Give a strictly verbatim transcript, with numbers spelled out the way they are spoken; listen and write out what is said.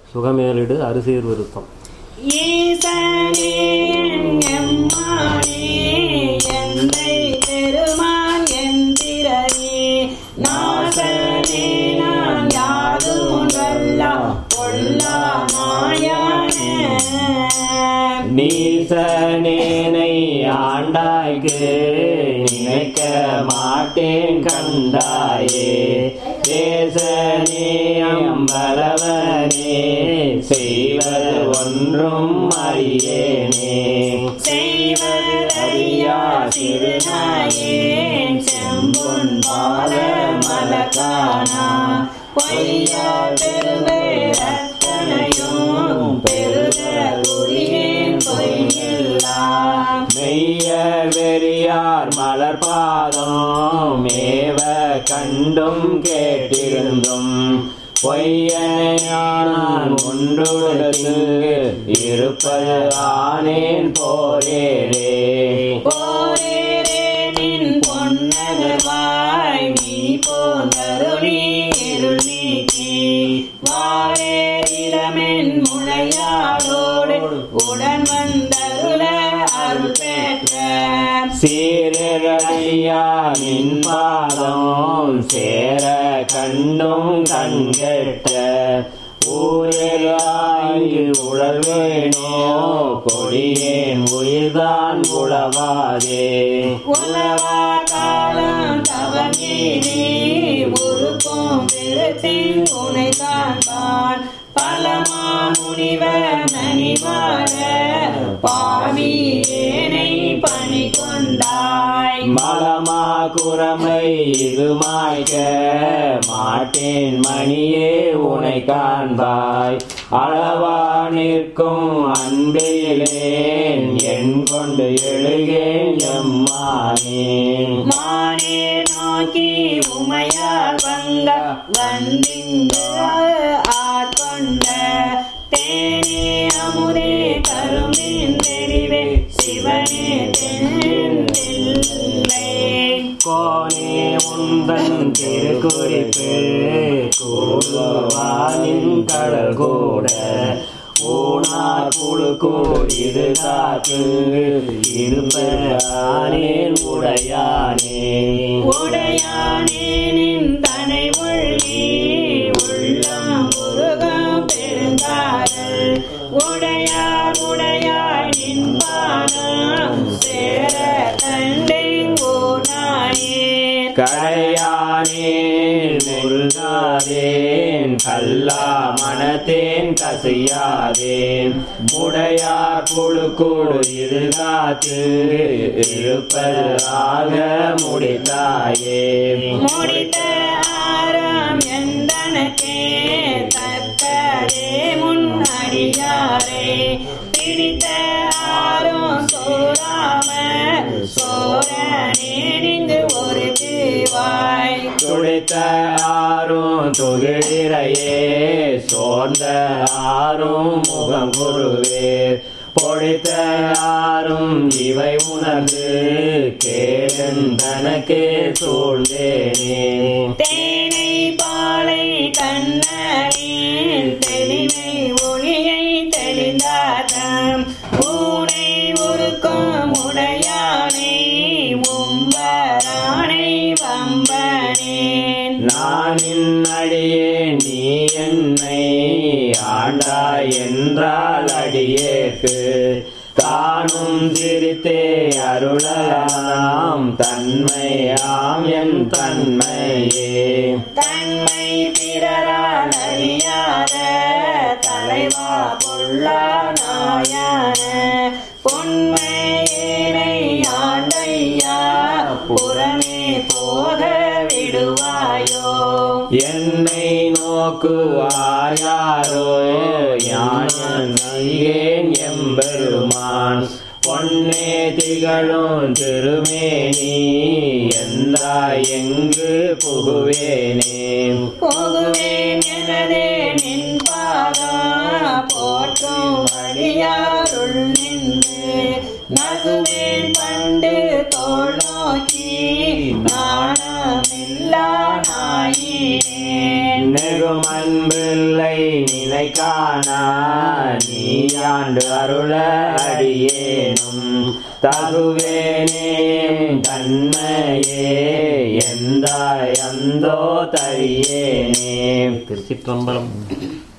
சுகமேலிடு அரிசீர் விருத்தம். ஈசனே எம்மானே எந்தை பெருமான் எந்திரனே நாசனே நான் யாதும் வல்லா கொல்லா மாயானே நீசனேனை ஆண்டாய்க்கு நினைக்க மாட்டேன் கண்டாயே தேசனே அம்பலவனே செய்வது ஒன்றும் அறியேனே செய்வதறியா சிறுநாயேன் செம்பொன் பால மலகானா பொய்யா பெருவே ரத்தனையும் பெருத குறியேன் பொய்யில்லா மெய்ய வெறியார் மலர்பாதம் மேவ கண்டும் கேட்டிருந்தும் பொய்யனையான் ஒன்றுடத்து இருப்பது ஆனேன் போரேரே போரேரே நின் பொன்னகவாய் நீ போந்தருளி இருள் நீக்கி வாரேரிடமென் முளையாளோடு உடன் வந்தருள அருள் பெற்ற சீரடியா நின் பாதம் சேர கண்டும் கண்கெட்ட ஊராய் உழல்வேனோ கொடியேன் உயிர்தான் உழவாதே உலவா காலம் தவமீறி உருக்கும் விருத்தின் உனை காண்பான் பலமா முனிவ மணிவார பாவி ஏனை பணி கொண்டாய் மலமா குரமை இது மாய்க்க மாட்டேன் மணியே உனை காண்பாய் அளவா நிற்கும் அன்பிலேன் என் கொண்டு எழுகேன் எம்மானே மானே நோக்கி உமையார் வந்த வந்திங்கு ஆட்கொண்ட தேனே அமுதே கரும்பின் தெரிவே சிவனே தென்னில்லை கோனே உந்தன் திருக்குறிப்பு கூடுவானின் கடல் கூட ஊனார் புழு கூடிது காத்து இருப்பேன் உடையானே உடையானே நின் தனை உள்ளி உள்ளம் முருகம் பெருங்காரல் உடையார் உடையாய் நின் பாதம் சேர கண்டெங்கோனாயே கரையானே முருகாதேன் கல்லா மனத்தேன் கசையாதேன் முடையார் புழு கூடு இது காத்து இருப்பதாக முடித்தாயே முடித்த ஆரம் எந்தனக்கே தக்கதே முன்னடியாரே பிடித்த ஆரும் சோராம சோரனே நின்று ஒரு தீவாய் துடித்த ஆறும் துகிழிரையே சோர்ந்த ஆறும் முகம் குருவே பொழித்த ஆறும் இவை உணர்ந்து கேடன் தனக்கே சூழ்ந்தேனே தேனை பாலை கண்ணலின் தெளிவை ஒளியை தெளிந்தாதம் ஊனை உருக்கும் உடையானை உம்பரானை வம்பனேன் நானின் அடியே நீ என்னை ஆண்டாய் என்றால் அடியேற்கு தானும் சிரித்தே அருளலாம் தன்மையாம் என் தன்மையே தன்மை பிறரால் அறியாத தலைவா பொல்லா நாயான பொன்மையினை ஆண்டையா புறமே போக விடுவாயோ என்னை நோக்குவாயாரோ யானேன் எம்பெருமான் பொன்னே திகழும் திருமேனி எந்தா எங்கு புகுவேனே போகுவேன் எனதே நின் பாதா போற்றும் அடியாருள் நின்று நகுவேன் பண்டு தோள் நோக்கி நாணமில்லா நாயினேன் நெருமன்பில்லை நினை காணா நீயாண்டு அருள அடியேனும் தகுவேனே தன்மையே எந்தாய் அந்தோ தரியேனே. திருச்சிற்றம்பலம்.